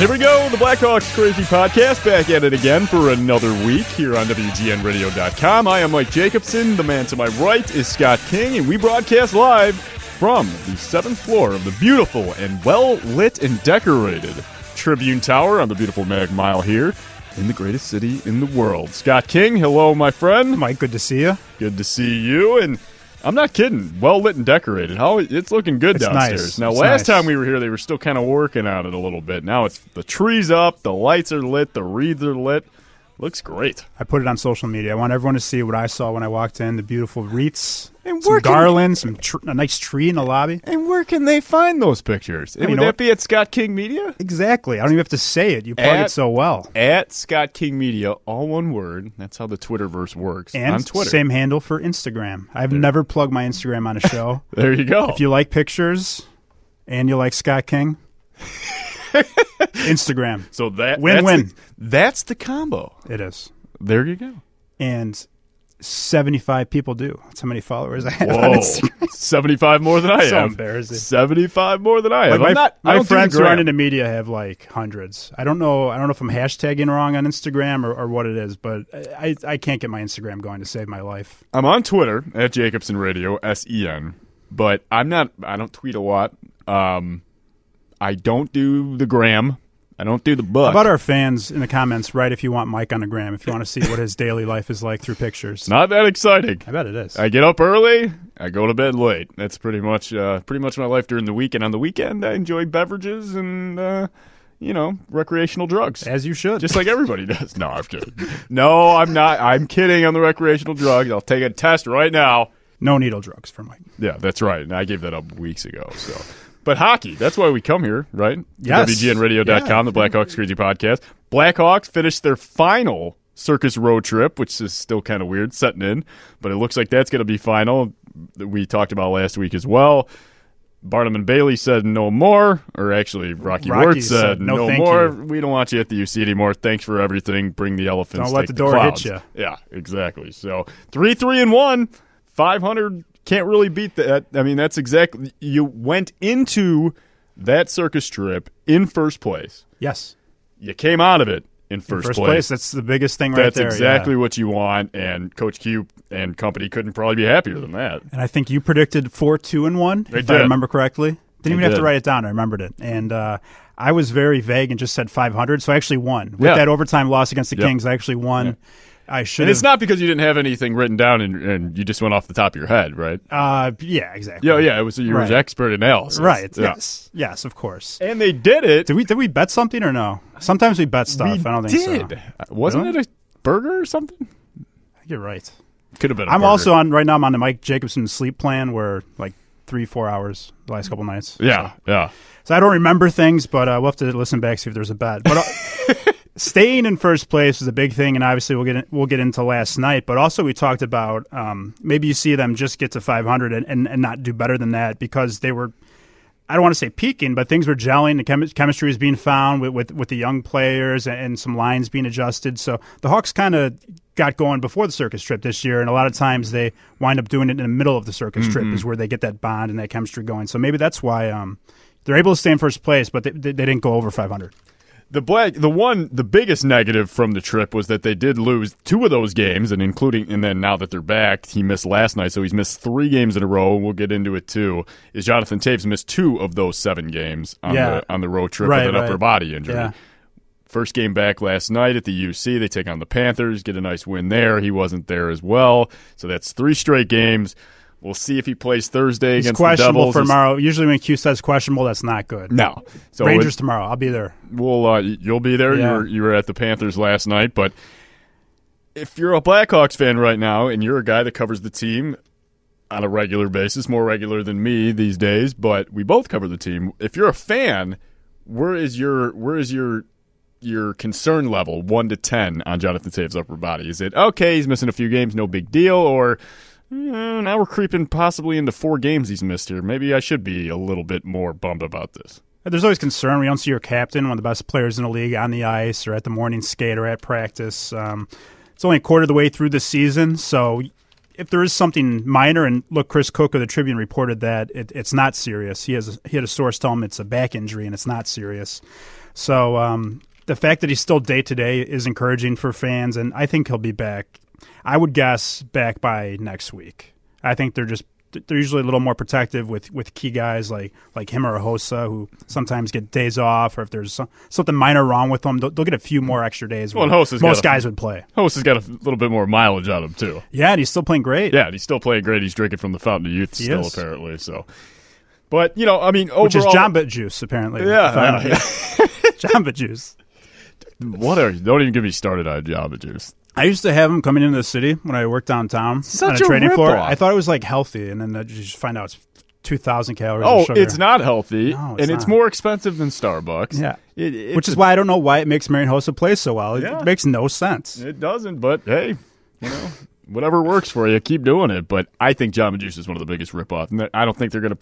Here we go, the Blackhawks Crazy Podcast, back at it again for another week here on WGNradio.com. I am Mike Jacobson. The man to my right is Scott King, and we broadcast live from the 7th floor of the beautiful and well-lit and decorated Tribune Tower on the beautiful Mag Mile here in the greatest city in the world. Scott King, hello, my friend. Mike, good to see you. Good to see you, and I'm not kidding. Well lit and decorated. It's looking good downstairs. Nice. Now, it's last nice. time we were here, they were still kind of working on it a little bit. Now it's the trees up, the lights are lit, the wreaths are lit. Looks great. I put it on social media. I want everyone to see what I saw when I walked in. The beautiful wreaths, And some garlands, a nice tree in the lobby. And where can they find those pictures? You Would know that be at Scott King Media? Exactly. I don't even have to say it. You plug it so well. At Scott King Media, all one word. That's how the Twitterverse works. And on Twitter. same handle for Instagram. I've never plugged my Instagram on a show. There you go. If you like pictures and you like Scott King, Instagram. So Win-win. That's the combo. It is. There you go. And 75 people do. That's how many followers I have on Whoa. Instagram. 75 more than I So have. embarrassing. 75 more than I have. Like I my don't do friends the who gram. aren't into media have like hundreds. I don't know if I'm hashtagging wrong on Instagram or what it is, but I can't get my Instagram going to save my life. I'm on Twitter at Jacobson Radio, SEN, but I don't tweet a lot. I don't do the gram. I don't do the book. How about our fans in the comments, right, if you want Mike on the gram, if you want to see what his daily life is like through pictures. Not that exciting. I bet it is. I get up early. I go to bed late. That's pretty much my life during the week. And on the weekend, I enjoy beverages and recreational drugs. As you should. Just like everybody does. No, I'm kidding. No, I'm not. I'm kidding on the recreational drugs. I'll take a test right now. No needle drugs for Mike. Yeah, that's right. And I gave that up weeks ago. So, but hockey, that's why we come here, right? Yes. WGNradio.com, Yeah. the Blackhawks Crazy Podcast. Blackhawks finished their final circus road trip, which is still kind of weird setting in, but it looks like that's going to be final. We talked about last week as well. Barnum and Bailey said no more, or actually Rocky Wirtz said no thank more. you. We don't want you at the UC anymore. Thanks for everything. Bring the elephants. Don't let take the door hit clouds. you. Yeah, exactly. So 3-3-1, 500. Can't really beat that. I mean, that's exactly. You went into that circus trip in first place. Yes. You came out of it in first place. That's the biggest thing right That's there. exactly yeah. what you want, and Coach Q and company couldn't probably be happier than that. And I think you predicted 4-2-1, They if did. I remember correctly. Didn't even have did. to write it down. I remembered it. And I was very vague and just said 500, so I actually won. With Yeah. that overtime loss against the Yep. Kings, I actually won. Yeah. I should And have. it's not because you didn't have anything written down and you just went off the top of your head, right? Yeah, exactly. Yeah. It was you were Right. an expert analysis, Right. Yeah. Yes, of course. And they did it. Did we bet something or no? Sometimes we bet stuff. We I don't think so. did. Wasn't Really? it a burger or something? I think you're right. Could have been. A I'm burger. also on right now. I'm on the Mike Jacobson sleep plan, where like 3-4 hours the last couple nights. Yeah. So I don't remember things, but we'll have to listen back see if there's a bet. But staying in first place is a big thing, and obviously we'll get into last night. But also we talked about maybe you see them just get to 500 and not do better than that because they were. I don't want to say peaking, but things were gelling. The chemistry was being found with the young players and some lines being adjusted. So the Hawks kind of got going before the circus trip this year, and a lot of times they wind up doing it in the middle of the circus trip is where they get that bond and that chemistry going. So maybe that's why they're able to stay in first place, but they didn't go over 500. The biggest negative from the trip was that they did lose 2 of those games, and then now that they're back, he missed last night, so he's missed 3 games in a row. We'll get into it too. Is Jonathan Taves missed 2 of those 7 games on the road trip with an upper body injury. Yeah. First game back last night at the UC. They take on the Panthers, get a nice win there. He wasn't there as well, so that's 3 straight games. We'll see if he plays Thursday He's against the questionable Devils. for tomorrow. Usually when Q says questionable, that's not good. No. So Rangers tomorrow. I'll be there. you'll be there. Yeah. You were at the Panthers last night, but if you're a Blackhawks fan right now and you're a guy that covers the team on a regular basis, more regular than me these days, but we both cover the team. If you're a fan, where is your concern level 1 to 10 on Jonathan Taves' upper body? Is it okay? He's missing a few games, no big deal, or now we're creeping possibly into 4 games he's missed here. Maybe I should be a little bit more bummed about this. There's always concern when you don't see your captain, one of the best players in the league, on the ice or at the morning skate or at practice. It's only a quarter of the way through the season, so if there is something minor, and look, Chris Cook of the Tribune reported that it's not serious. He had a source tell him it's a back injury and it's not serious. So the fact that he's still day-to-day is encouraging for fans, and I think he'll be back. I would guess back by next week. I think they're usually a little more protective with key guys like him or Hossa, who sometimes get days off, or if there's something minor wrong with them, they'll get a few more extra days. Well, most guys would play. Hosa's got a little bit more mileage on him too. Yeah, and he's still playing great. Yeah, he's still playing great. He's drinking from the fountain of youth still, apparently. So, but I mean, overall, which is Jamba Juice, apparently. Yeah. Jamba Juice. Don't even get me started on Jamba Juice. I used to have him coming into the city when I worked downtown Such on a trading floor. rip-off. I thought it was like healthy, and then you just find out it's 2,000 calories Oh, of sugar. it's not healthy, No, and it's not. more expensive than Starbucks. Yeah. It's Which is why I don't know why it makes Marian Hossa play so well. Yeah. It makes no sense. It doesn't, but hey, whatever works for you, keep doing it. But I think Jamba Juice is one of the biggest ripoffs. And I don't think they're going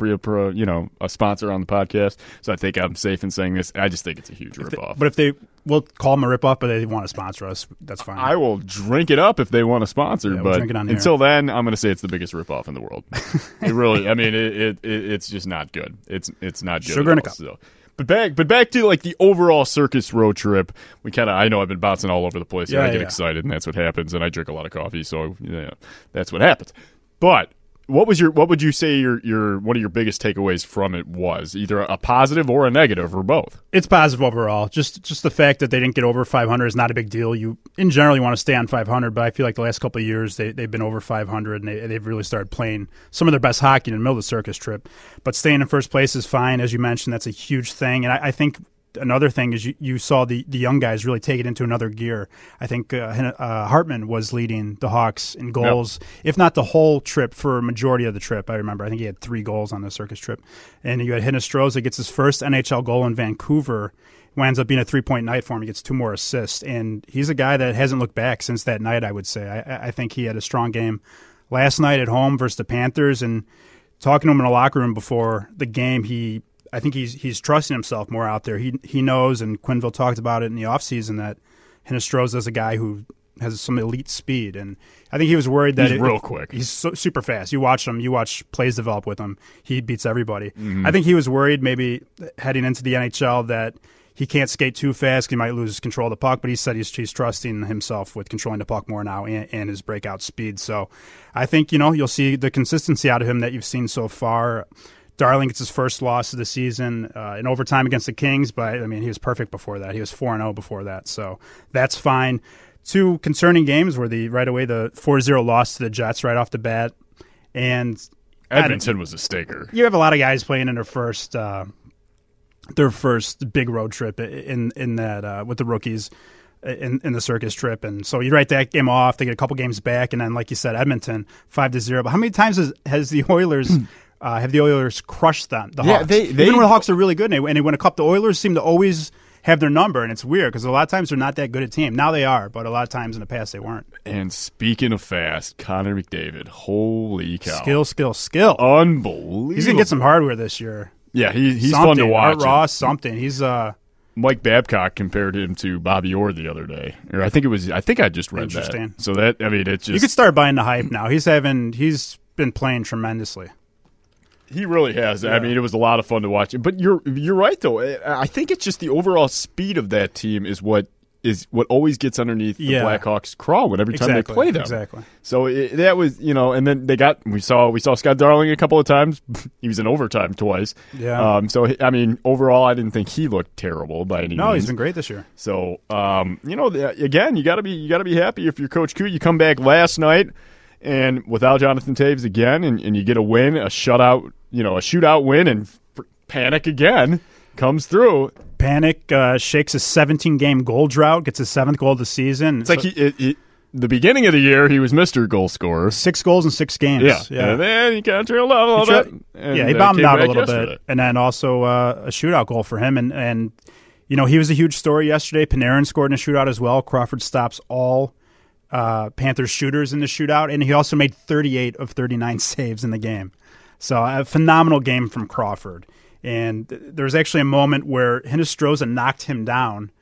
to a sponsor on the podcast, so I think I'm safe in saying this. I just think it's a huge ripoff. But if they will call them a ripoff, but they want to sponsor us, that's fine. I will drink it up if they want to sponsor, we'll but drink it on the until then, I'm going to say it's the biggest ripoff in the world. It really, I mean, it's just not good. It's not good. Sugar at in a all, cup. so. But back to like the overall circus road trip. I know I've been bouncing all over the place. Yeah, I get excited, and that's what happens. And I drink a lot of coffee, so that's what happens. But what would you say your one of your biggest takeaways from it was? Either a positive or a negative, or both? It's positive overall. Just the fact that they didn't get over 500 is not a big deal. You in general you want to stay on 500, but I feel like the last couple of years they've been over 500 and they've really started playing some of their best hockey in the middle of the circus trip. But staying in first place is fine, as you mentioned. That's a huge thing, and I think another thing is you saw the young guys really take it into another gear. I think Hartman was leading the Hawks in goals, if not the whole trip, for a majority of the trip. I remember. I think he had 3 goals on the circus trip. And you had Hinostroza gets his first NHL goal in Vancouver. Winds up being a 3-point night for him. He gets 2 more assists. And he's a guy that hasn't looked back since that night, I would say. I think he had a strong game last night at home versus the Panthers. And talking to him in the locker room before the game, I think he's trusting himself more out there. He knows, and Quenneville talked about it in the offseason, that Hinostroza is a guy who has some elite speed. And I think he was worried that he's real quick. He's super fast. You watch plays develop with him. He beats everybody. Mm-hmm. I think he was worried maybe heading into the NHL that he can't skate too fast. He might lose control of the puck, but he said he's trusting himself with controlling the puck more now and his breakout speed. So I think, you'll see the consistency out of him that you've seen so far. Darling gets his first loss of the season in overtime against the Kings, but, I mean, he was perfect before that. He was 4-0 before that, so that's fine. 2 concerning games were right away the 4-0 loss to the Jets right off the bat, and Edmonton was a stinker. You have a lot of guys playing in their first big road trip in that with the rookies in the circus trip, and so you write that game off. They get a couple games back, and then, like you said, Edmonton 5-0. But how many times has the Oilers have the Oilers crushed them? The Hawks. They even when the Hawks are really good and they win a cup, the Oilers seem to always have their number, and it's weird because a lot of times they're not that good a team. Now they are, but a lot of times in the past they weren't. And speaking of fast, Connor McDavid, holy cow. Skill. Unbelievable. He's going to get some hardware this year. Yeah, he's fun to watch. Art Ross, something. He's Mike Babcock compared him to Bobby Orr the other day. Or I think I just read that. So that, I mean, it's just... You could start buying the hype now. He's been playing tremendously. He really has. Yeah. I mean, it was a lot of fun to watch. But you're right, though. I think it's just the overall speed of that team is what always gets underneath the Blackhawks' crawl every time they play them. Exactly. So that was, and then we saw Scott Darling a couple of times. He was in overtime twice. Yeah. So I mean, overall, I didn't think he looked terrible by any means. No, he's been great this year. So again, you got to be happy if you're Coach Q. You come back last night and without Jonathan Toews again, and you get a win, a shootout win, and Panic again comes through. Panic shakes a 17-game goal drought, gets his 7th goal of the season. It's like the beginning of the year, he was Mr. Goal Scorer. 6 goals in 6 games. Yeah. And then he kind of trailed out a little bit. Yeah, he bombed out a little bit. And then also a shootout goal for him. And he was a huge story yesterday. Panarin scored in a shootout as well. Crawford stops all Panthers shooters in the shootout. And he also made 38 of 39 saves in the game. So a phenomenal game from Crawford. And there was actually a moment where Hinostroza knocked him down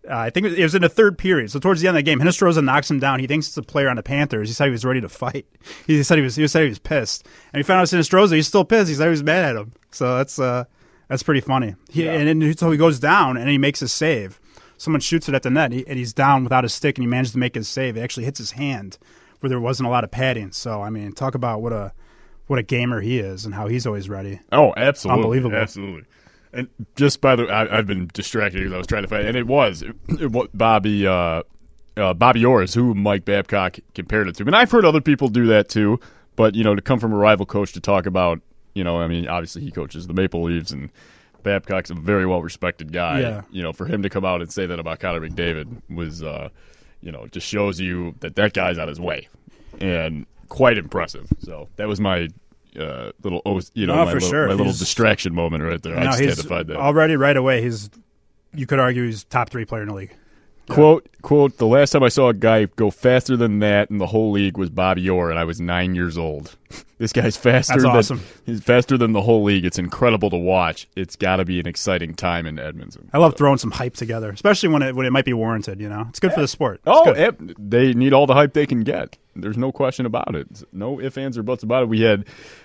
I think it was in the third period. So towards the end of the game, Hinostroza knocks him down. He thinks it's a player on the Panthers. He said he was ready to fight. He said he was pissed. And he found out it's Hinostroza. He's still pissed. He said he was mad at him. So that's pretty funny. And then so he goes down and he makes a save. Someone shoots it at the net, and he's down without his stick, and he manages to make his save. It actually hits his hand where there wasn't a lot of padding. So, I mean, talk about what a gamer he is and how he's always ready. Oh, absolutely. Unbelievable. Absolutely. And just by the way, I've been distracted because I was trying to find, and it was Bobby Orr, who Mike Babcock compared it to. And I've heard other people do that too, but, to come from a rival coach to talk about, obviously he coaches the Maple Leafs, and Babcock's a very well-respected guy. Yeah. For him to come out and say that about Connor McDavid was, just shows you that guy's on his way, and quite impressive. So that was my little, little distraction moment right there. I just had to find that. Already right away, you could argue he's top 3 player in the league. Quote, the last time I saw a guy go faster than that in the whole league was Bobby Orr, and I was 9 years old. This guy's faster. That's awesome. He's faster than the whole league. It's incredible to watch. It's got to be an exciting time in Edmonton. I love throwing some hype together, especially when it might be warranted. It's good for the sport. They need all the hype they can get. There's no question about it. No ifs, ands, or buts about it. We had,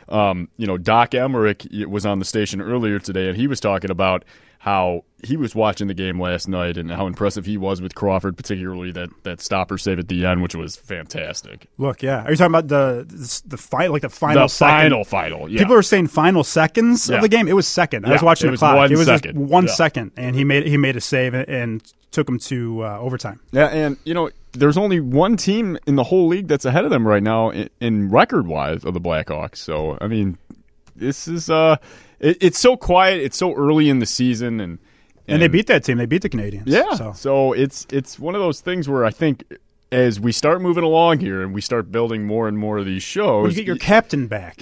Doc Emmerich was on the station earlier today, and he was talking about how he was watching the game last night and how impressive he was with Crawford, particularly that stopper save at the end, which was fantastic. Look, yeah. Are you talking about the fight, like the final second? Final, yeah. People are saying final seconds of the game. It was second. I was watching the clock. It was just 1 second, and he made a save and took him to overtime. Yeah, and there's only one team in the whole league that's ahead of them right now in record-wise of the Blackhawks. So, I mean, this is it's so quiet. It's so early in the season, and they beat that team. They beat the Canadians. Yeah. So it's one of those things where I think as we start moving along here and we start building more and more of these shows, you get your captain back.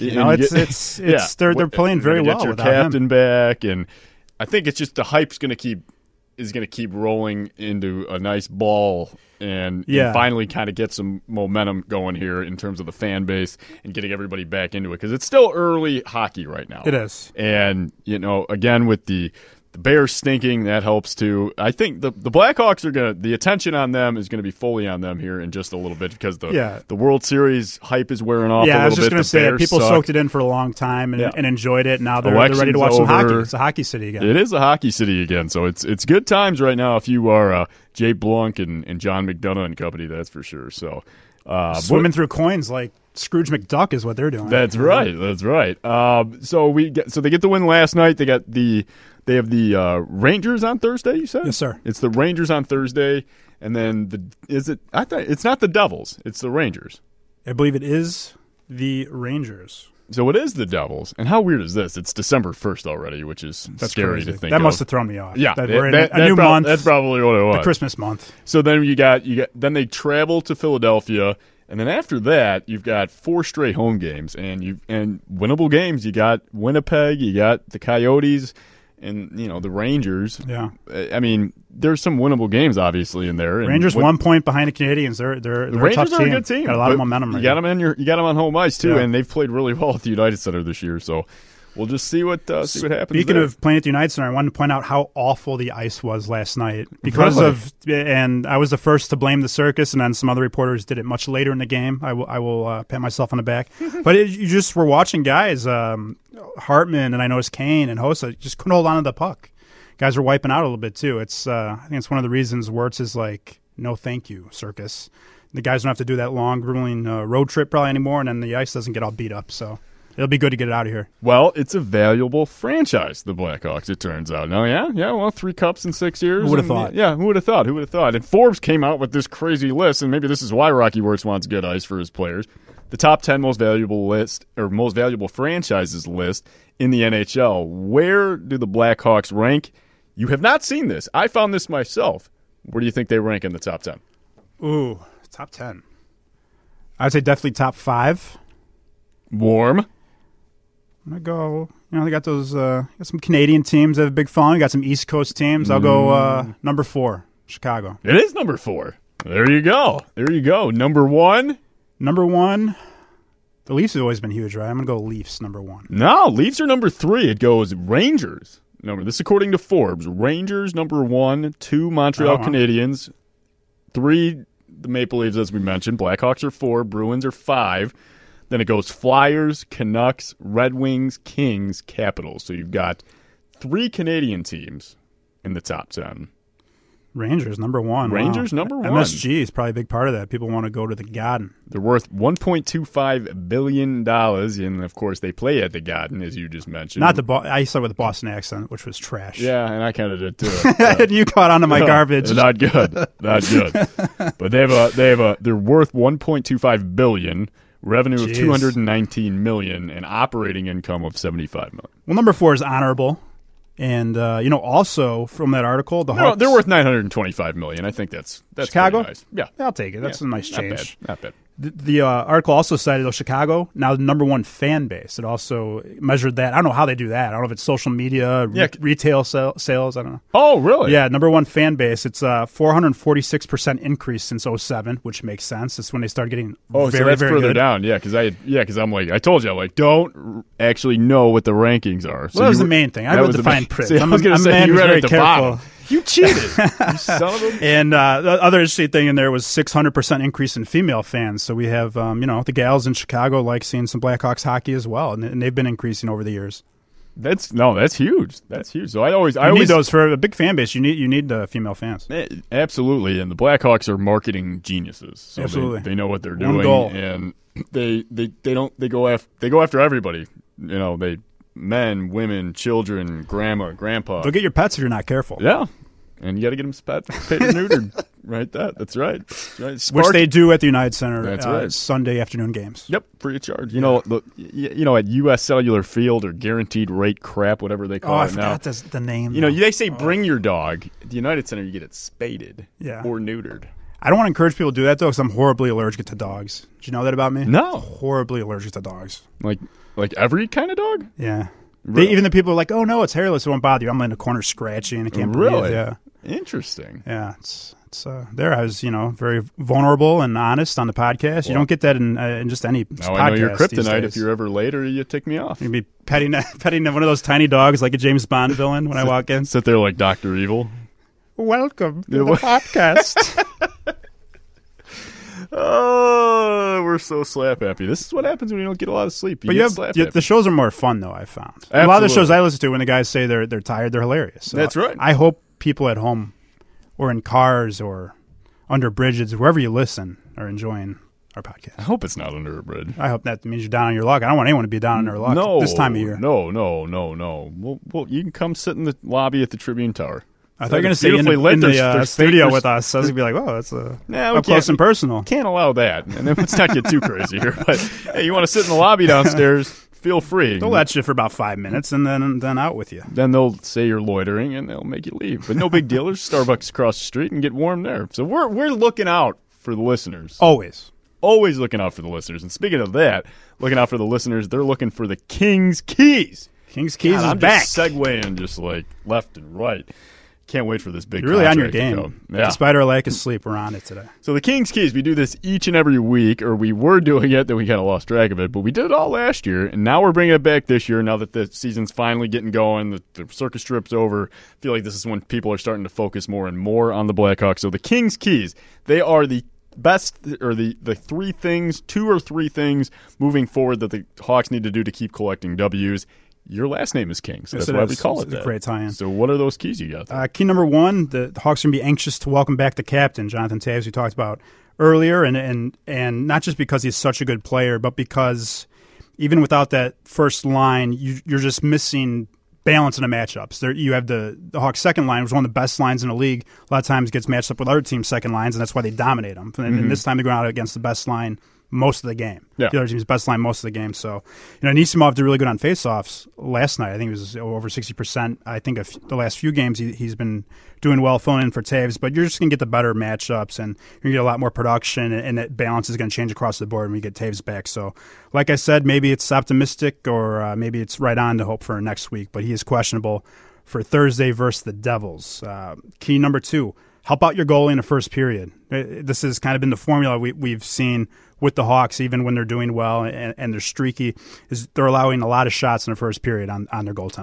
They're playing very well. Get your without captain him. back, and I think it's just the hype's going to keep rolling into a nice ball and finally kind of get some momentum going here in terms of the fan base and getting everybody back into it, because it's still early hockey right now. It is. And, again, with the Bears stinking, that helps too. I think the Blackhawks the attention on them is going to be fully on them here in just a little bit, because the World Series hype is wearing off a little bit. I was just going to say that people soaked it in for a long time and enjoyed it. Now they're ready to watch some hockey. It's a hockey city again. It is a hockey city again. So it's good times right now if you are Jay Blunk and John McDonough and company, that's for sure. So swimming through coins like Scrooge McDuck is what they're doing. That's right. That's right. So they get the win last night. They have the Rangers on Thursday, you said? Yes, sir. It's the Rangers on Thursday, and then it's not the Devils, it's the Rangers. I believe it is the Rangers. So it is the Devils. And how weird is this? It's December 1st already, which is scary crazy to think that of. must have thrown me off. Yeah. We're in a new month. That's probably what it was. The Christmas month. So then then they travel to Philadelphia, and then after that, you've got 4 straight home games and winnable games. You got Winnipeg, you got the Coyotes, and the Rangers. Yeah, I mean, there's some winnable games obviously in there. Rangers 1 point behind the Canadians. They're the a Rangers tough are team. a good team. Got a lot of momentum. You got them on home ice too, and they've played really well at the United Center this year. So we'll just see what happens. Speaking of playing at the United Center, I wanted to point out how awful the ice was last night and I was the first to blame the circus, and then some other reporters did it much later in the game. I will pat myself on the back. But you just were watching guys, Hartman, and I noticed Kane and Hossa just couldn't hold on to the puck. Guys were wiping out a little bit too. I think it's one of the reasons Wirtz is like, no thank you, circus. The guys don't have to do that long, grueling road trip probably anymore, and then the ice doesn't get all beat up. So it'll be good to get it out of here. Well, it's a valuable franchise, the Blackhawks, it turns out. No, yeah, 3 cups in 6 years. Who would have thought? Yeah, who would have thought? And Forbes came out with this crazy list, and maybe this is why Rocky Wirtz wants good ice for his players. The top 10 most valuable franchises list in the NHL. Where do the Blackhawks rank? You have not seen this. I found this myself. Where do you think they rank in the top 10? Ooh, top 10. I'd say definitely top 5. Warm. I'm going to go, they got those, got some Canadian teams that have a big following. Got some East Coast teams. I'll go number 4, Chicago. It is number 4. There you go. Number 1? Number 1, the Leafs have always been huge, right? I'm going to go Leafs, number 1. No, Leafs are number 3. It goes Rangers. number. This is according to Forbes. Rangers, number 1. 2, Montreal Canadiens. 3, the Maple Leafs, as we mentioned. Blackhawks are 4. Bruins are 5. Then it goes Flyers, Canucks, Red Wings, Kings, Capitals. So you've got 3 Canadian teams in the top 10. Rangers, number 1. Rangers, number 1. MSG is probably a big part of that. People want to go to the Garden. They're worth $1.25 billion, and, of course, they play at the Garden, as you just mentioned. I said with a Boston accent, which was trash. Yeah, and I kind of did, too. You caught on to my garbage. Not good. Not good. But they're worth $1.25 billion, revenue of $219 million, and operating income of $75 million. Well, number 4 is honorable. And, also from that article, the Hawks... they're worth $925 million. I think that's Chicago? Nice. Yeah. I'll take it. That's a nice change. Not bad. The article also cited Chicago, now the number 1 fan base. It also measured that. I don't know how they do that. I don't know if it's social media, retail sales. I don't know. Oh, really? Yeah, number 1 fan base. It's a 446% increase since 2007, which makes sense. It's when they started getting so that's very further good. down. Yeah, because I'm like, I told you, don't actually know what the rankings are. So that was the main thing. I read the fine print. I was going to say, you read at the bottom. You cheated, you son of a... And the other interesting thing in there was 600% increase in female fans. So we have, the gals in Chicago like seeing some Blackhawks hockey as well, and they've been increasing over the years. That's huge. That's huge. So I always need those for a big fan base. You need female fans. Absolutely, and the Blackhawks are marketing geniuses. So absolutely, they know what they're doing, one goal. And they go after everybody. Men, women, children, grandma, grandpa. They'll get your pets if you're not careful. Yeah. And you got to get them spayed or neutered. Right? That's right. Which they do at the United Center. That's right. Sunday afternoon games. Yep, free of charge. At U.S. Cellular Field or Guaranteed Rate Crap, whatever they call it now. I forgot the name. They say bring your dog. At the United Center, you get it spaded or neutered. I don't want to encourage people to do that, though, because I'm horribly allergic to dogs. Did you know that about me? No. Horribly allergic to dogs. Like every kind of dog? Yeah. Really? Even the people are like, oh, no, it's hairless. It won't bother you. I'm in the corner scratching. And I can't breathe. Yeah. Interesting. Yeah. It's there. I was, very vulnerable and honest on the podcast. You don't get that in just any podcast. I know your kryptonite. If you're ever late or you tick me off. You'd be petting one of those tiny dogs like a James Bond villain when I walk in. Sit there like Dr. Evil. Welcome to the podcast. Oh, we're so slap happy. This is what happens when you don't get a lot of sleep. The shows are more fun, though, I found. Absolutely. A lot of the shows I listen to, when the guys say they're tired, they're hilarious. So that's right. I hope people at home or in cars or under bridges, wherever you listen, are enjoying our podcast. I hope it's not under a bridge. I hope that means you're down on your luck. I don't want anyone to be down on their luck this time of year. No. Well, you can come sit in the lobby at the Tribune Tower. I thought you were going to say in the studio with us. I was going to be like, oh, that's up close and personal. Can't allow that. And then let's not get too crazy here. But hey, you want to sit in the lobby downstairs, feel free. They'll let you for about 5 minutes and then out with you. Then they'll say you're loitering and they'll make you leave. But no big deal. There's Starbucks across the street and get warm there. So we're looking out for the listeners. Always looking out for the listeners. And speaking of that, looking out for the listeners, they're looking for the King's Keys. King's Keys is I'm back. Just segueing just like left and right. Can't wait for this big. You're really on your game. Yeah. Despite our lack of sleep, we're on it today. So the King's Keys, we do this each and every week, or we were doing it, then we kind of lost track of it, but we did it all last year, and now we're bringing it back this year, now that the season's finally getting going, the circus trip's over. I feel like this is when people are starting to focus more and more on the Blackhawks. So the King's Keys, they are the best, or the 3 things, 2 or 3 things moving forward that the Hawks need to do to keep collecting W's. Your last name is King, so that's why we call it that. It's a great tie-in. So what are those keys you got there? Key number 1, the Hawks are going to be anxious to welcome back the captain, Jonathan Toews, we talked about earlier, and not just because he's such a good player, but because even without that first line, you're just missing balance in the matchups. You have the Hawks' second line, which is one of the best lines in the league. A lot of times gets matched up with other teams' second lines, and that's why they dominate them. And this time they're going out against the best line most of the game. Yeah. The other team's best line most of the game. So, Anisimov did really good on faceoffs last night. I think it was over 60%. I think the last few games he's been doing well filling in for Toews, but you're just going to get the better matchups and you're going to get a lot more production, and that balance is going to change across the board when we get Toews back. So, like I said, maybe it's optimistic or maybe it's right on to hope for next week, but he is questionable for Thursday versus the Devils. Key number 2, help out your goalie in the first period. This has kind of been the formula we've seen with the Hawks, even when they're doing well and they're streaky, is they're allowing a lot of shots in the first period on their goaltender.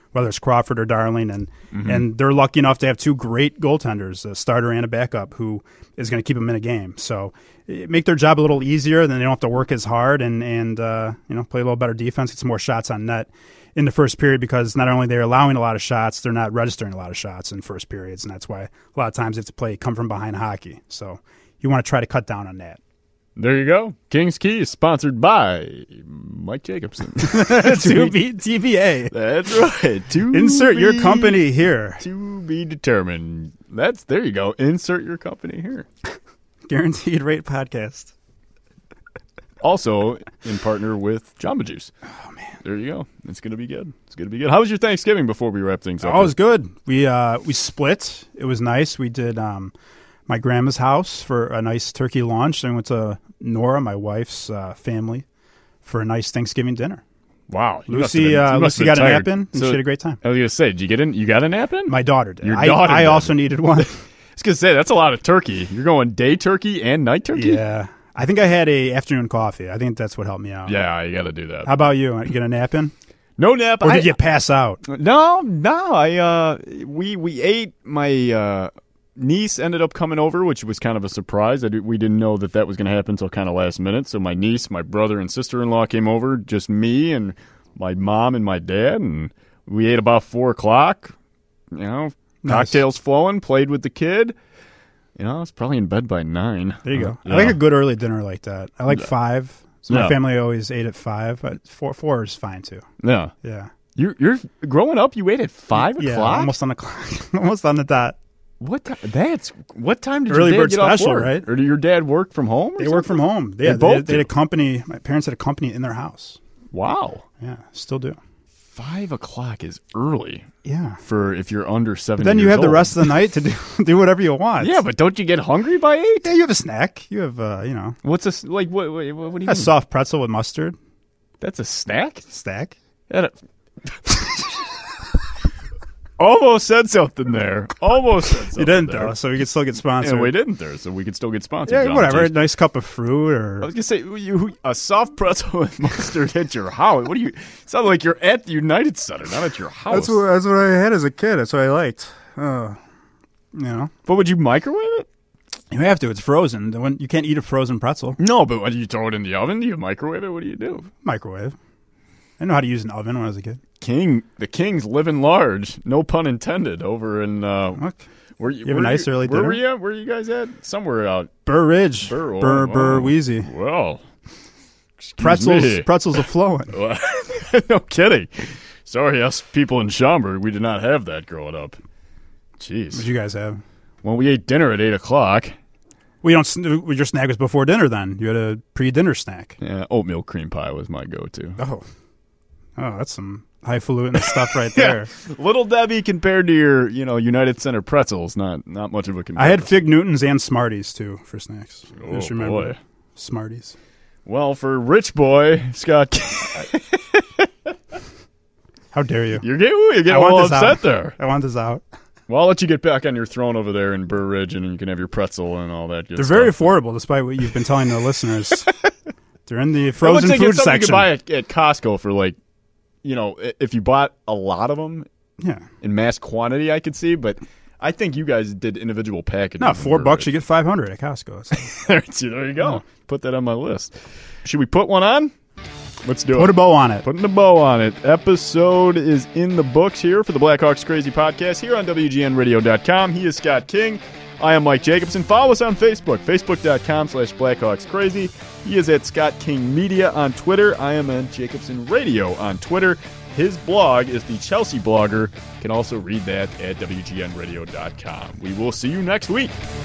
whether it's Crawford or Darling, and they're lucky enough to have two great goaltenders, a starter and a backup, who is going to keep them in a game. So make their job a little easier, then they don't have to work as hard and play a little better defense, get some more shots on net in the first period, because not only they're allowing a lot of shots, they're not registering a lot of shots in first periods, and that's why a lot of times they have to play come from behind hockey. So you want to try to cut down on that. There you go. King's Key is sponsored by Mike Jacobson. TBA. That's right. Insert your company here. To be determined. There you go. Insert your company here. Guaranteed Rate Podcast. Also in partner with Jamba Juice. Oh, man. There you go. It's going to be good. It's going to be good. How was your Thanksgiving before we wrap things up? Oh, it was good. We split. It was nice. We did my grandma's house for a nice turkey lunch. Then went to Nora, my wife's family, for a nice Thanksgiving dinner. Wow. Lucy got a nap in, and she had a great time. I was going to say, did you got a nap in? My daughter did. Your daughter I did. also needed one. I was going to say, that's a lot of turkey. You're going day turkey and night turkey? Yeah. I think I had a afternoon coffee. I think that's what helped me out. Yeah, you got to do that. How about you? You get a nap in? No nap. Or did you pass out? No. We ate. My niece ended up coming over, which was kind of a surprise. We didn't know that was going to happen until kind of last minute. So my niece, my brother, and sister-in-law came over. Just me and my mom and my dad, and we ate about 4:00. Nice. Cocktails flowing. Played with the kid. I was probably in bed by 9. There you go. Yeah. I like a good early dinner like that. I like 5. So my Yeah. family always ate at 5, but 4 is fine too. Yeah. Yeah. You're growing up. You ate at 5 o'clock. Yeah, almost on the clock, almost on the dot. What time did Early your dad bird get off special, work? right? Or did your dad work from home? They work from home. They Yeah, both they had do. a company. My parents had a company in their house. Wow. Yeah, still do. 5 o'clock is early Yeah. for if you're under 7 But then years you have the old. rest of the night to do whatever you want. Yeah, but don't you get hungry by 8? Yeah, you have a snack. You have What's a like? What do you mean? a soft pretzel with mustard. That's a snack. Stack. Almost said something there. Almost said something. You didn't there. though, so we could still get sponsored. Yeah, we didn't there, so we could still get sponsored. Yeah, John whatever. A Juice. nice cup of fruit, or I was gonna say a soft pretzel with mustard at your house. What do you? Sound like you're at the United Center, not at your house. that's what I had as a kid. That's what I liked. But would you microwave it? You have to. It's frozen. You can't eat a frozen pretzel. No, but when you throw it in the oven, do you microwave it? What do you do? Microwave. I know how to use an oven when I was a kid. The Kings living large, no pun intended, over in Look, where you have a nice early Where dinner? were you at? Where you guys at? Somewhere out. Burr Ridge. Burr Wheezy. Well, excuse me. Pretzels are flowing. No kidding. Sorry, us people in Schaumburg, we did not have that growing up. Jeez. What did you guys have? Well, we ate dinner at 8 o'clock. Your snack was before dinner then. You had a pre-dinner snack. Yeah, oatmeal cream pie was my go-to. Oh, that's some highfalutin stuff right there. Little Debbie compared to your, United Center pretzels, not much of a comparison. I had Fig Newtons and Smarties too for snacks. Oh, Just remember boy. Smarties. Well, for rich boy, Scott, How dare you? you're getting I a want little this upset out. there. I want this out. Well, I'll let you get back on your throne over there in Burr Ridge, and you can have your pretzel and all that good They're stuff. very affordable, despite what you've been telling the listeners. They're in the I would frozen think food it's something you section. could buy at Costco for if you bought a lot of them Yeah. in mass quantity, I could see, but I think you guys did individual packages. No, in $4 Burr you get 500 at Costco. So There you go. Put that on my list. Should we put one on? Let's do it. put a bow on it. Putting a bow on it. Episode is in the books here for the Blackhawks Crazy Podcast here on WGNradio.com. He is Scott King. I am Mike Jacobson. Follow us on Facebook, facebook.com/BlackhawksCrazy. He is at Scott King Media on Twitter. I am at Jacobson Radio on Twitter. His blog is the Chelsea Blogger. You can also read that at WGNradio.com. We will see you next week.